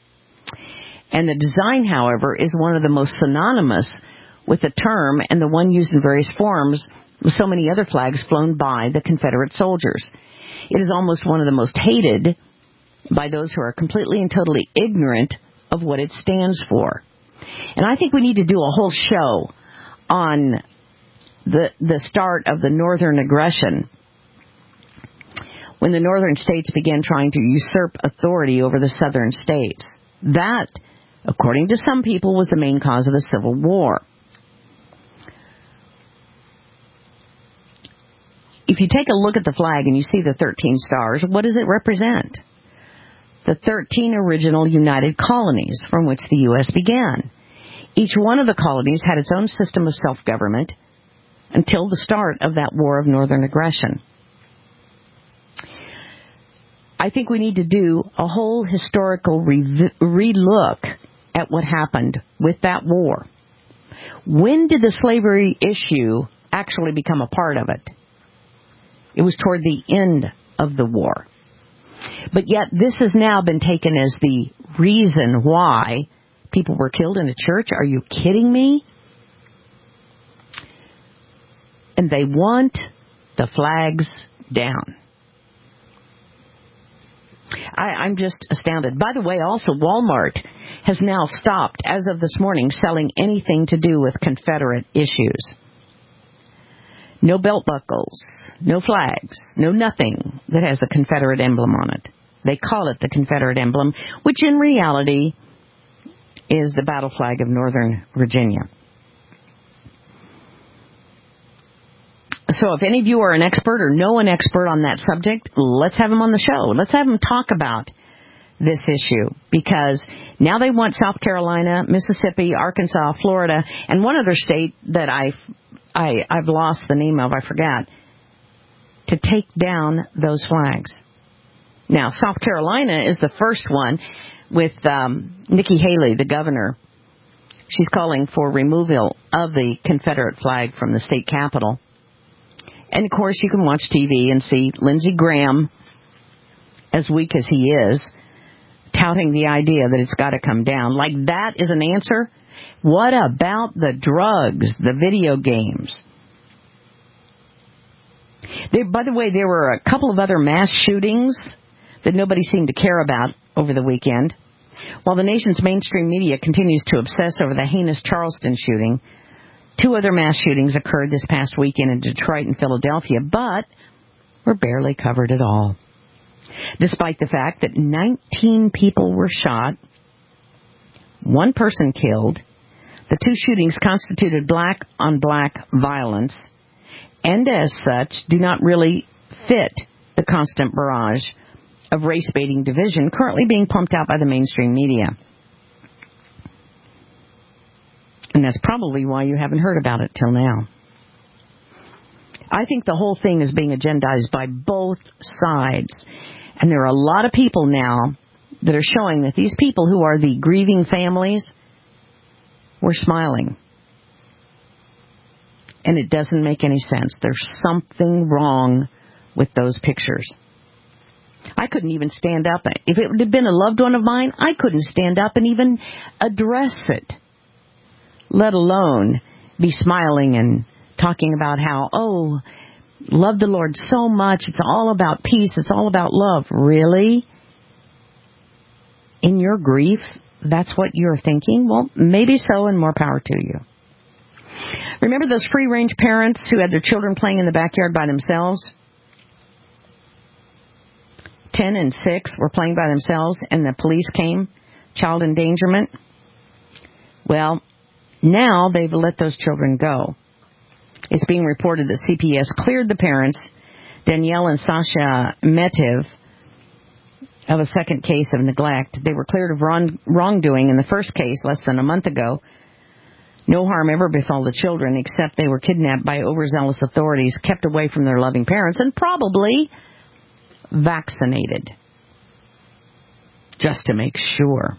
And the design, however, is one of the most synonymous with the term and the one used in various forms with so many other flags flown by the Confederate soldiers. It is almost one of the most hated by those who are completely and totally ignorant of what it stands for. And I think we need to do a whole show on the the start of the Northern aggression, when the Northern states began trying to usurp authority over the Southern states. That, according to some people, was the main cause of the Civil War. If you take a look at the flag and you see the thirteen stars, what does it represent? The thirteen original United Colonies from which the U S began. Each one of the colonies had its own system of self-government until the start of that War of Northern Aggression. I think we need to do a whole historical re- re-look at what happened with that war. When did the slavery issue actually become a part of it? It was toward the end of the war. But yet this has now been taken as the reason why people were killed in a church. Are you kidding me? And they want the flags down. I, I'm just astounded. By the way, also Walmart has now stopped, as of this morning, selling anything to do with Confederate issues. No belt buckles, no flags, no nothing that has a Confederate emblem on it. They call it the Confederate emblem, which in reality is the battle flag of Northern Virginia. So if any of you are an expert or know an expert on that subject, let's have them on the show. Let's have them talk about this issue, because now they want South Carolina, Mississippi, Arkansas, Florida, and one other state that I, I, I've lost the name of, I forgot, to take down those flags. Now, South Carolina is the first one. with um, Nikki Haley, the governor. She's calling for removal of the Confederate flag from the state capitol. And, of course, you can watch T V and see Lindsey Graham, as weak as he is, touting the idea that it's got to come down. Like that is an answer? What about the drugs, the video games? There, by the way, there were a couple of other mass shootings that nobody seemed to care about over the weekend. While the nation's mainstream media continues to obsess over the heinous Charleston shooting, two other mass shootings occurred this past weekend in Detroit and Philadelphia, but were barely covered at all. Despite the fact that nineteen people were shot, one person killed, the two shootings constituted black-on-black violence, and as such do not really fit the constant barrage of race-baiting division currently being pumped out by the mainstream media. And that's probably why you haven't heard about it till now. I think the whole thing is being agendized by both sides. And there are a lot of people now that are showing that these people who are the grieving families were smiling. And it doesn't make any sense. There's something wrong with those pictures. I couldn't even stand up. If it had been a loved one of mine, I couldn't stand up and even address it, let alone be smiling and talking about how, oh, love the Lord so much. It's all about peace. It's all about love. Really? In your grief, that's what you're thinking? Well, maybe so, and more power to you. Remember those free-range parents who had their children playing in the backyard by themselves? Ten and six were playing by themselves, and the police came, child endangerment. Well, now they've let those children go. It's being reported that C P S cleared the parents, Danielle and Sasha Metiv, of a second case of neglect. They were cleared of wrong, wrongdoing in the first case less than a month ago. No harm ever befell the children, except they were kidnapped by overzealous authorities, kept away from their loving parents, and probably vaccinated, just to make sure.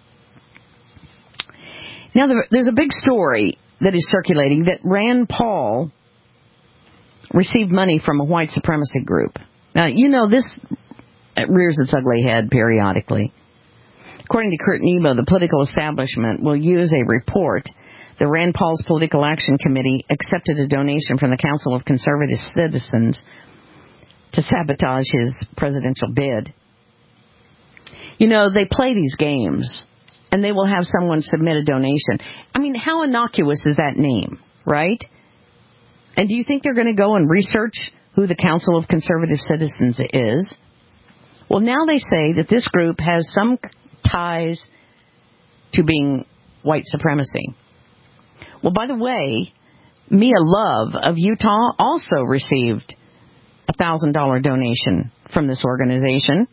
Now, there's a big story that is circulating that Rand Paul received money from a white supremacy group. Now, you know, this rears its ugly head periodically. According to Kurt Nebo, the political establishment will use a report. The Rand Paul's Political Action Committee accepted a donation from the Council of Conservative Citizens to sabotage his presidential bid. You know, they play these games, and they will have someone submit a donation. I mean, how innocuous is that name, right? And do you think they're going to go and research who the Council of Conservative Citizens is? Well, now they say that this group has some ties to being white supremacy. Well, by the way, Mia Love of Utah also received a one thousand dollars donation from this organization.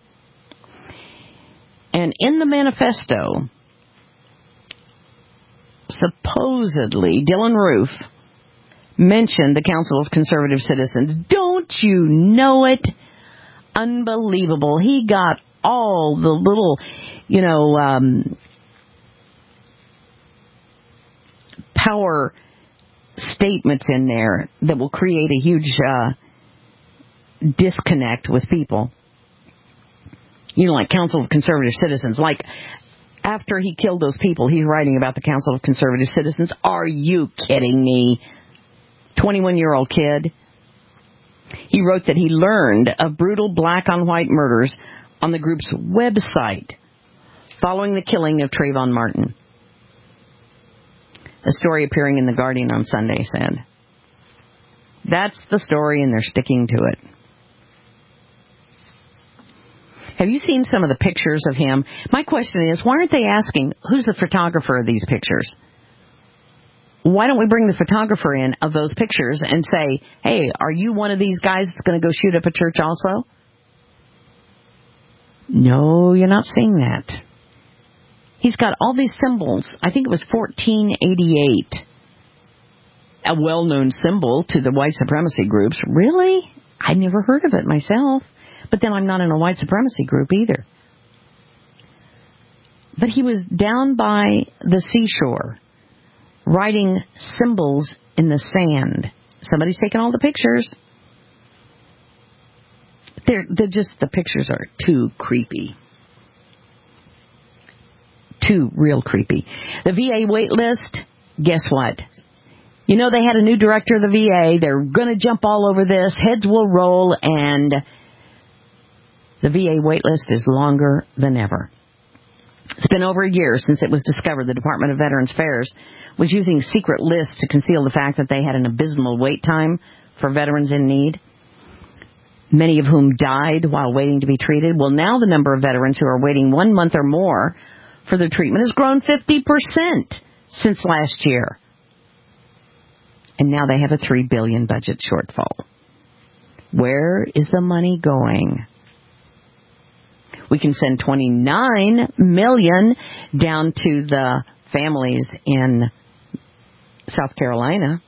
And in the manifesto, supposedly Dylan Roof mentioned the Council of Conservative Citizens. Don't you know it? Unbelievable. He got all the little, you know, um, power statements in there that will create a huge uh, disconnect with people. You know, like Council of Conservative Citizens. Like, after he killed those people, he's writing about the Council of Conservative Citizens. Are you kidding me? twenty-one-year-old kid. He wrote that he learned of brutal black-on-white murders on the group's website following the killing of Trayvon Martin. A story appearing in The Guardian on Sunday said. That's the story, and they're sticking to it. Have you seen some of the pictures of him? My question is, why aren't they asking who's the photographer of these pictures? Why don't we bring the photographer in of those pictures and say, hey, are you one of these guys that's going to go shoot up a church also? No, you're not seeing that. He's got all these symbols. I think it was fourteen eighty-eight. A well-known symbol to the white supremacy groups. Really? I never heard of it myself. But then I'm not in a white supremacy group either. But he was down by the seashore, writing symbols in the sand. Somebody's taken all the pictures. They're, they're just, the pictures are too creepy. Too real creepy. The V A wait list, guess what? You know, they had a new director of the V A. They're going to jump all over this. Heads will roll, and the V A wait list is longer than ever. It's been over a year since it was discovered the Department of Veterans Affairs was using secret lists to conceal the fact that they had an abysmal wait time for veterans in need, many of whom died while waiting to be treated. Well, now the number of veterans who are waiting one month or more for their treatment has grown fifty percent since last year. And now they have a three billion dollars budget shortfall. Where is the money going? We can send twenty-nine million dollars down to the families in South Carolina.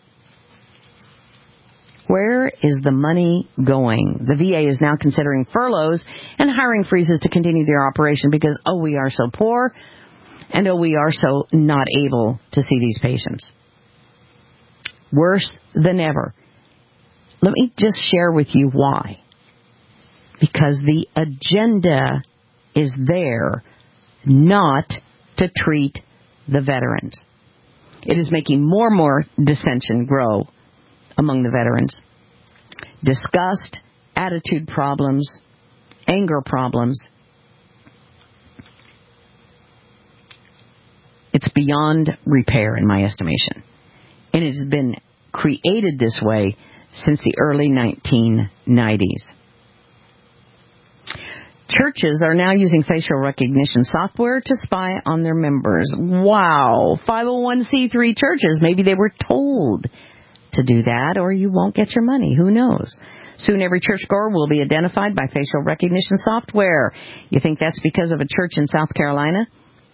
Where is the money going? The V A is now considering furloughs and hiring freezes to continue their operation because, oh, we are so poor, and oh, we are so not able to see these patients. Worse than ever. Let me just share with you why. Because the agenda is there not to treat the veterans. It is making more and more dissension grow among the veterans. Disgust, attitude problems, anger problems. It's beyond repair in my estimation. And it has been created this way since the early nineteen nineties. Churches are now using facial recognition software to spy on their members. Wow. five oh one c three churches, maybe they were told to do that, or you won't get your money. Who knows? Soon every churchgoer will be identified by facial recognition software. You think that's because of a church in South Carolina?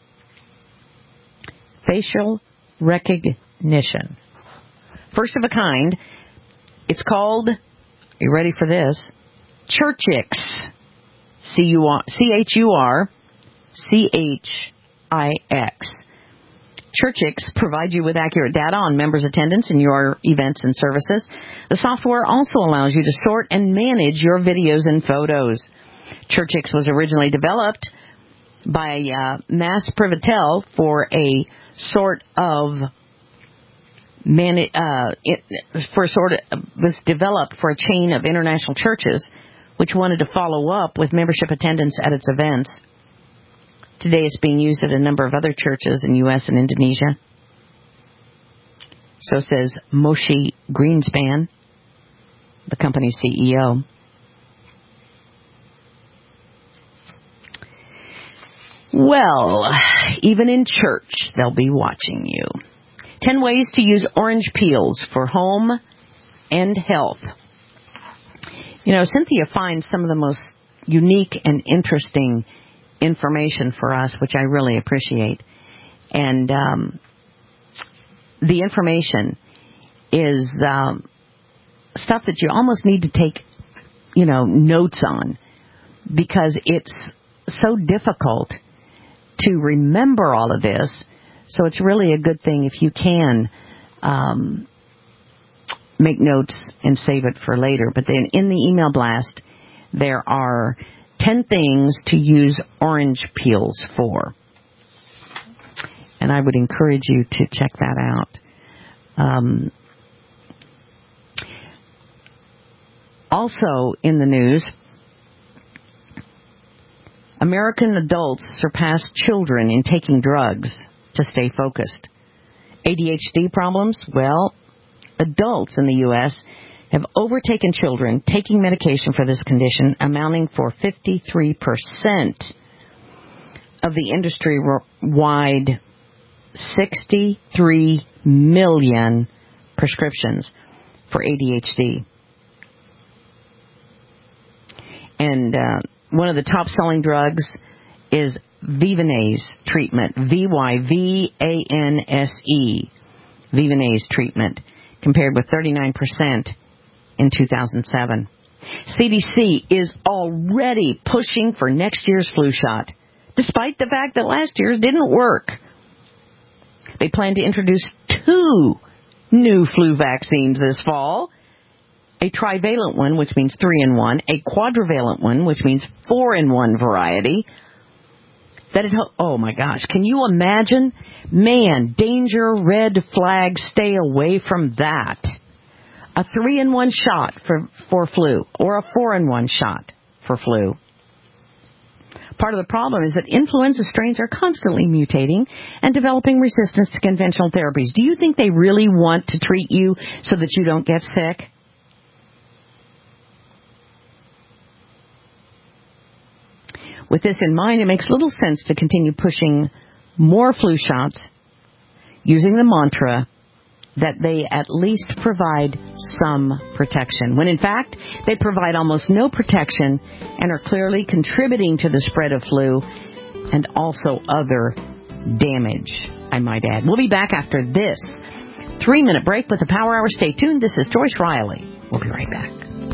Facial recognition. First of a kind. It's called, are you ready for this? Churchix. C H U R C H I X. Churchix provides you with accurate data on members' attendance in your events and services. The software also allows you to sort and manage your videos and photos. Churchix was originally developed by uh, Mass Privatel for a sort of man, uh, it, for sort of was developed for a chain of international churches which wanted to follow up with membership attendance at its events. Today it's being used at a number of other churches in the U S and Indonesia. So says Moshe Greenspan, the company's C E O. Well, even in church, they'll be watching you. Ten ways to use orange peels for home and health. You know, Cynthia finds some of the most unique and interesting information for us, which I really appreciate. And um, the information is um, stuff that you almost need to take, you know, notes on, because it's so difficult to remember all of this. So it's really a good thing if you can um, make notes and save it for later. But then in the email blast, there are ten things to use orange peels for. And I would encourage you to check that out. Um, also in the news, American adults surpass children in taking drugs to stay focused. A D H D problems? Well, adults in the U S have overtaken children taking medication for this condition, amounting for fifty-three percent of the industry-wide sixty-three million prescriptions for A D H D. And uh, one of the top-selling drugs is Vyvanse treatment, V Y V A N S E, Vyvanse treatment, compared with thirty-nine percent in two thousand seven. C D C is already pushing for next year's flu shot, despite the fact that last year didn't work. They plan to introduce two new flu vaccines this fall. A trivalent one, which means three in one. A quadrivalent one, which means four in one variety. That it, oh my gosh, can you imagine? Man, danger, red flag, stay away from that. A three in one shot for, for flu, or a four in one shot for flu. Part of the problem is that influenza strains are constantly mutating and developing resistance to conventional therapies. Do you think they really want to treat you so that you don't get sick? With this in mind, it makes little sense to continue pushing more flu shots using the mantra that they at least provide some protection, when in fact they provide almost no protection and are clearly contributing to the spread of flu and also other damage, I might add. We'll be back after this three-minute break with the Power Hour. Stay tuned. This is Joyce Riley. We'll be right back.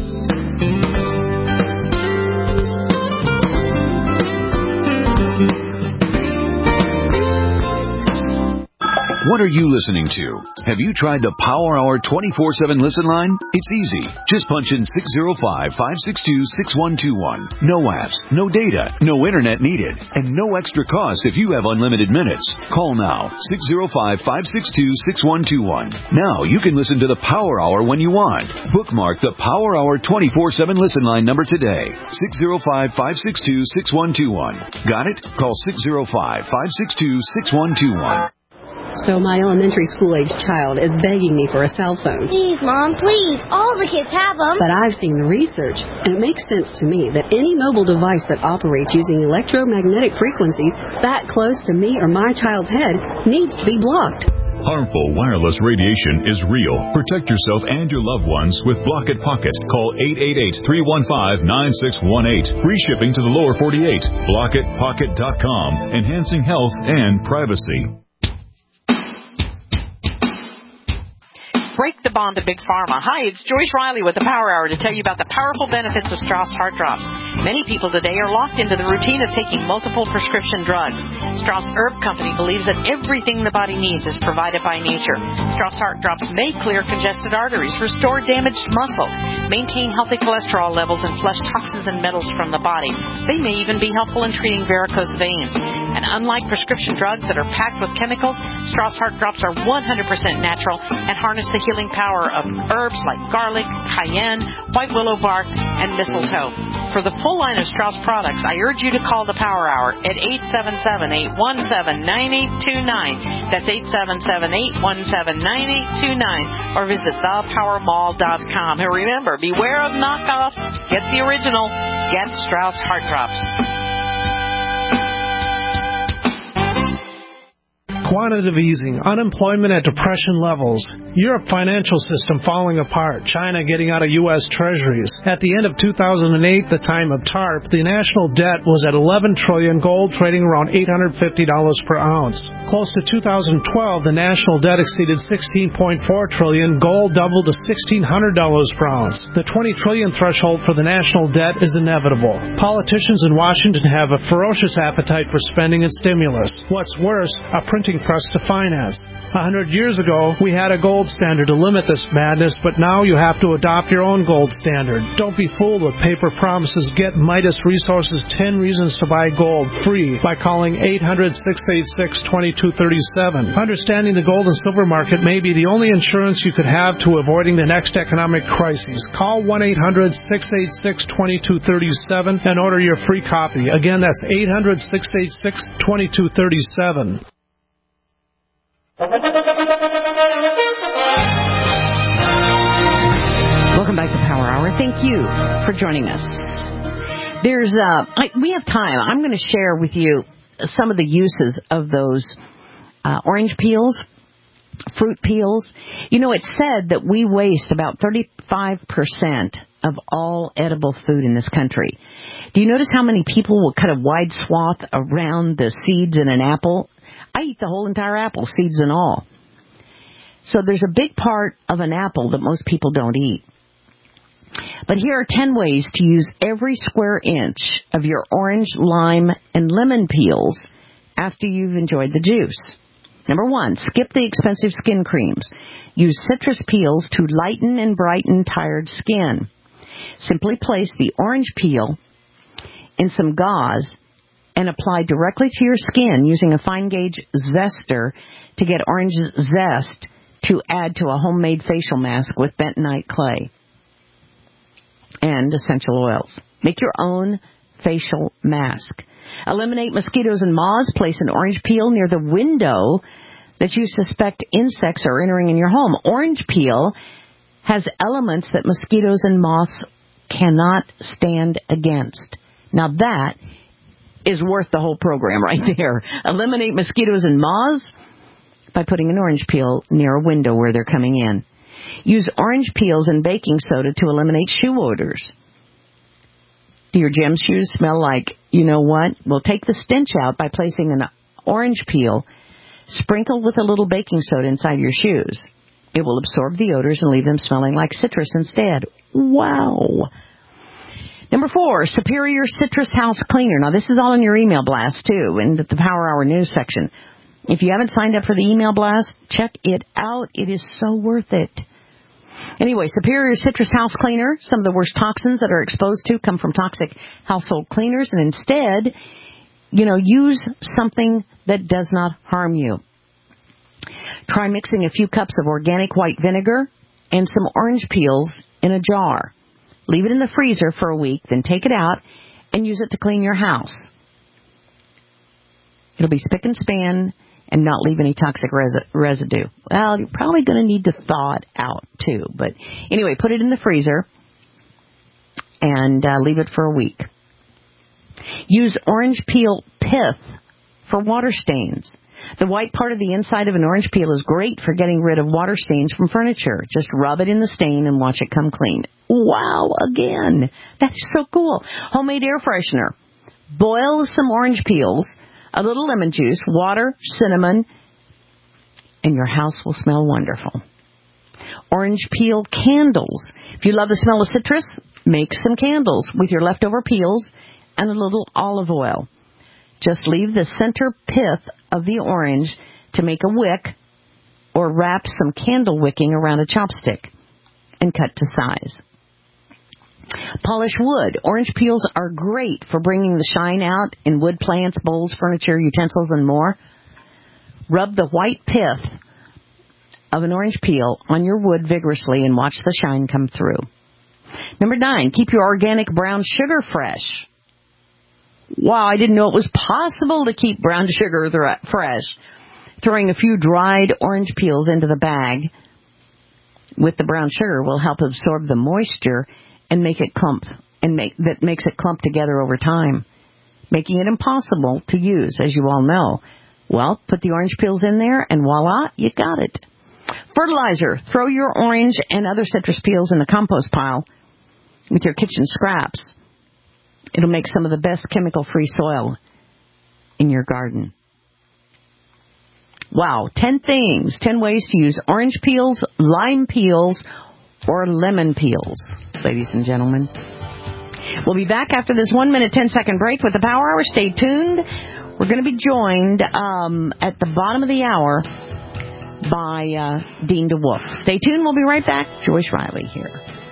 What are you listening to? Have you tried the Power Hour twenty-four seven listen line? It's easy. Just punch in six oh five, five six two, six one two one. No apps, no data, no internet needed, and no extra cost if you have unlimited minutes. Call now, six oh five, five six two, six one two one. Now you can listen to the Power Hour when you want. Bookmark the Power Hour twenty-four seven listen line number today. six oh five, five six two, six one two one. Got it? Call six oh five, five six two, six one two one. So my elementary school-age child is begging me for a cell phone. Please, Mom, please. All the kids have them. But I've seen the research, and it makes sense to me that any mobile device that operates using electromagnetic frequencies that close to me or my child's head needs to be blocked. Harmful wireless radiation is real. Protect yourself and your loved ones with Block It Pocket. Call eight eight eight, three one five, nine six one eight. Free shipping to the lower forty-eight. block it pocket dot com. Enhancing health and privacy. Break the bond to Big Pharma. Hi, it's Joyce Riley with the Power Hour to tell you about the powerful benefits of Strauss Heart Drops. Many people today are locked into the routine of taking multiple prescription drugs. Strauss Herb Company believes that everything the body needs is provided by nature. Strauss Heart Drops may clear congested arteries, restore damaged muscle, maintain healthy cholesterol levels, and flush toxins and metals from the body. They may even be helpful in treating varicose veins. And unlike prescription drugs that are packed with chemicals, Strauss Heart Drops are one hundred percent natural and harness the healing power of herbs like garlic, cayenne, white willow bark, and mistletoe. For the full line of Strauss products, I urge you to call the Power Hour at eight seven seven, eight one seven, nine eight two nine. That's eight seven seven, eight one seven, nine eight two nine. Or visit the power mall dot com. And remember, beware of knockoffs. Get the original. Get Strauss Heart Drops. Quantitative easing, unemployment at depression levels, Europe financial system falling apart, China getting out of U S treasuries. At the end of two thousand eight, the time of TARP, the national debt was at eleven trillion dollars, gold trading around eight hundred fifty dollars per ounce. Close to two thousand twelve, the national debt exceeded sixteen point four trillion dollars, gold doubled to sixteen hundred dollars per ounce. The twenty trillion dollars threshold for the national debt is inevitable. Politicians in Washington have a ferocious appetite for spending and stimulus. What's worse, a printing press to finance. A hundred years ago, we had a gold standard to limit this madness, but now you have to adopt your own gold standard. Don't be fooled with paper promises. Get Midas Resources ten Reasons to Buy Gold free by calling eight hundred, six eight six, two two three seven. Understanding the gold and silver market may be the only insurance you could have to avoiding the next economic crisis. Call one eight hundred, six eight six, two two three seven and order your free copy. Again, that's eight hundred, six eight six, two two three seven. Welcome back to Power Hour. Thank you for joining us. There's, uh, I, we have time. I'm going to share with you some of the uses of those uh, orange peels, fruit peels. You know, it's said that we waste about thirty-five percent of all edible food in this country. Do you notice how many people will cut a wide swath around the seeds in an apple? I eat the whole entire apple, seeds and all. So there's a big part of an apple that most people don't eat. But here are ten ways to use every square inch of your orange, lime, and lemon peels after you've enjoyed the juice. Number one, skip the expensive skin creams. Use citrus peels to lighten and brighten tired skin. Simply place the orange peel in some gauze and apply directly to your skin using a fine gauge zester to get orange zest to add to a homemade facial mask with bentonite clay and essential oils. Make your own facial mask. Eliminate mosquitoes and moths. Place an orange peel near the window that you suspect insects are entering in your home. Orange peel has elements that mosquitoes and moths cannot stand against. Now that is worth the whole program right there. Eliminate mosquitoes and moths by putting an orange peel near a window where they're coming in. Use orange peels and baking soda to eliminate shoe odors. Do your gym shoes smell like, you know what? Well, take the stench out by placing an orange peel sprinkled with a little baking soda inside your shoes. It will absorb the odors and leave them smelling like citrus instead. Wow. Number four, Superior Citrus House Cleaner. Now, this is all in your email blast, too, in the Power Hour News section. If you haven't signed up for the email blast, check it out. It is so worth it. Anyway, Superior Citrus House Cleaner. Some of the worst toxins that are exposed to come from toxic household cleaners, and instead, you know, use something that does not harm you. Try mixing a few cups of organic white vinegar and some orange peels in a jar. Leave it in the freezer for a week, then take it out and use it to clean your house. It'll be spick and span and not leave any toxic res- residue. Well, you're probably going to need to thaw it out, too. But anyway, put it in the freezer and uh, leave it for a week. Use orange peel pith for water stains. The white part of the inside of an orange peel is great for getting rid of water stains from furniture. Just rub it in the stain and watch it come clean. Wow, again, that's so cool. Homemade air freshener. Boil some orange peels, a little lemon juice, water, cinnamon, and your house will smell wonderful. Orange peel candles. If you love the smell of citrus, make some candles with your leftover peels and a little olive oil. Just leave the center pith of the orange to make a wick or wrap some candle wicking around a chopstick and cut to size. Polish wood. Orange peels are great for bringing the shine out in wood plants, bowls, furniture, utensils, and more. Rub the white pith of an orange peel on your wood vigorously and watch the shine come through. Number nine, keep your organic brown sugar fresh. Wow, I didn't know it was possible to keep brown sugar th- fresh. Throwing a few dried orange peels into the bag with the brown sugar will help absorb the moisture and make it clump, and make that makes it clump together over time, making it impossible to use, as you all know. Well, put the orange peels in there, and voila, you got it. Fertilizer. Throw your orange and other citrus peels in the compost pile with your kitchen scraps. It'll make some of the best chemical-free soil in your garden. Wow, ten things, ten ways to use orange peels, lime peels, or lemon peels, ladies and gentlemen. We'll be back after this one minute, ten second break with the Power Hour. Stay tuned. We're going to be joined um, at the bottom of the hour by uh, Dean DeWolf. Stay tuned. We'll be right back. Joyce Riley here.